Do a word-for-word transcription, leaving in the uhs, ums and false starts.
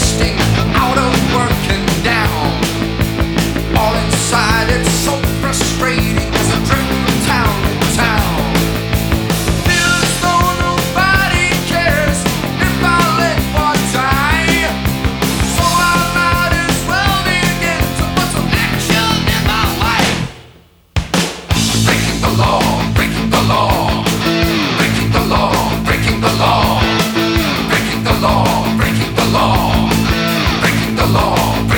wasting, out of work and down. All inside, it's so frustrating as I drift from town to town. Feel as though nobody cares if I live or die. So I might as well begin to put some action in my life. Breaking the law, breaking the law, breaking the law, breaking the law, breaking the law, breaking the law, breaking the law.